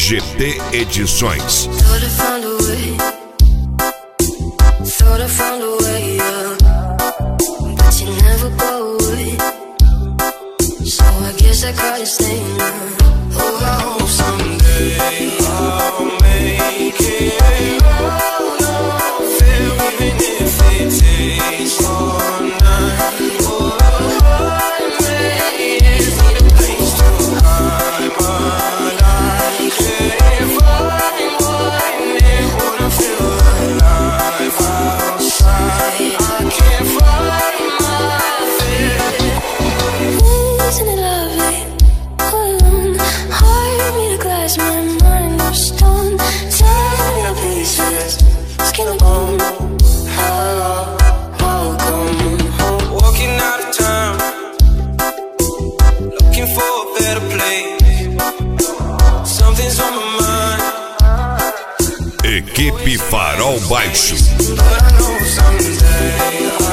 GT Edições. Thought I found a way, but you never go away. So I guess I gotta stay now. Oh, I hope someday I'll make it. Oh, no, fail even if it takes all night. Oh, I just need a place to hide my life. Can't find one day when I feel alive outside. I can't find my fear. Isn't it lovely? All alone, heart made of glass, my mind of stone. Tearing up pieces, skin and bone. How come? Walking out of town, looking for a better place. Something's on my mind. Equipe Farol Baixo. But I know someday